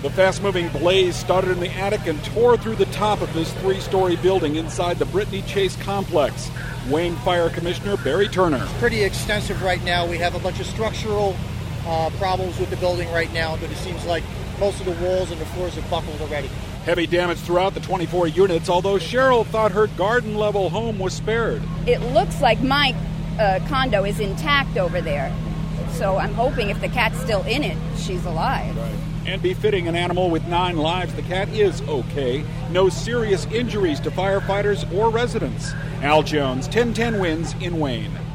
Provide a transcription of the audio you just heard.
The fast-moving blaze started in the attic and tore through the top of this 3-story building inside the Brittany Chase complex. Wayne Fire Commissioner Barry Turner. It's pretty extensive right now. We have a bunch of structural problems with the building right now, but it seems like most of the walls and the floors have buckled already. Heavy damage throughout the 24 units, although Cheryl thought her garden-level home was spared. It looks like my condo is intact over there, so I'm hoping if the cat's still in it, she's alive. Right. And befitting an animal with 9 lives, the cat is okay. No serious injuries to firefighters or residents. Al Jones, 1010 Wins in Wayne.